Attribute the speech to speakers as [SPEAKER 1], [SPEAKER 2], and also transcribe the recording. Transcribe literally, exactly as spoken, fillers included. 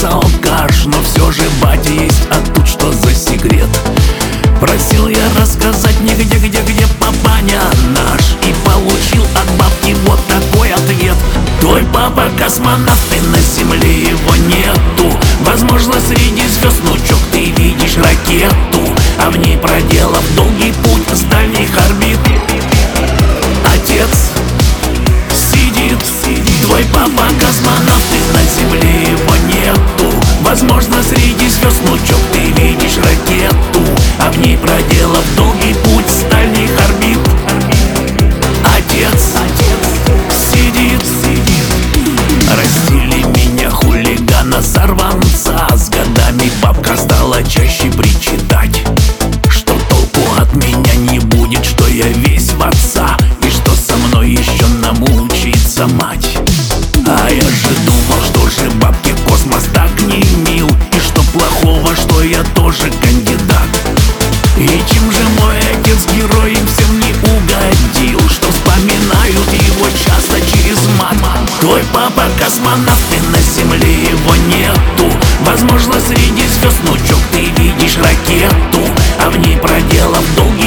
[SPEAKER 1] называется алкаш, но все же батя есть, а тут что за секрет? Просил я рассказать мне где, где, где папаня наш, и получил от бабки вот такой ответ: твой папа космонавт, и на земле его нету. Возможно, среди звезд, внучок, ты видишь ракету, а в ней проделав долгий путь с дальних орбит. Отец сидит, твой папа космонавт, и на земле его нету. Возможно, среди звезд, внучок, ты видишь ракету, а в ней проделав долгий путь с дальних орбит. Отец сидит, растили меня хулигана, сорванца. С годами бабка стала чаще причитать, что толку от меня не будет, что я весь в отца, и что со мной еще намучается мать. А я же думал, что же бабки космос так не мил, и что плохого, что я тоже кандидат. И чем же мой отец герой им всем не угодил, что вспоминают его часто через мат? Твой папа космонавт, и на земле его нету. Возможно, среди звезд, внучок, ты видишь ракету, а в ней проделав долгий